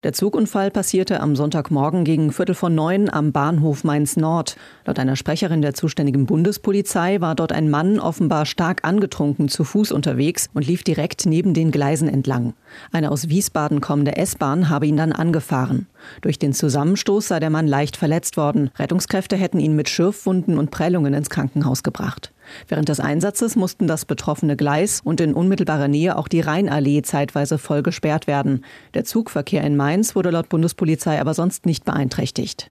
Der Zugunfall passierte am Sonntagmorgen gegen 8:45 am Bahnhof Mainz-Nord. Laut einer Sprecherin der zuständigen Bundespolizei war dort ein Mann offenbar stark angetrunken zu Fuß unterwegs und lief direkt neben den Gleisen entlang. Eine aus Wiesbaden kommende S-Bahn habe ihn dann angefahren. Durch den Zusammenstoß sei der Mann leicht verletzt worden. Rettungskräfte hätten ihn mit Schürfwunden und Prellungen ins Krankenhaus gebracht. Während des Einsatzes mussten das betroffene Gleis und in unmittelbarer Nähe auch die Rheinallee zeitweise voll gesperrt werden. Der Zugverkehr in Mainz wurde laut Bundespolizei aber sonst nicht beeinträchtigt.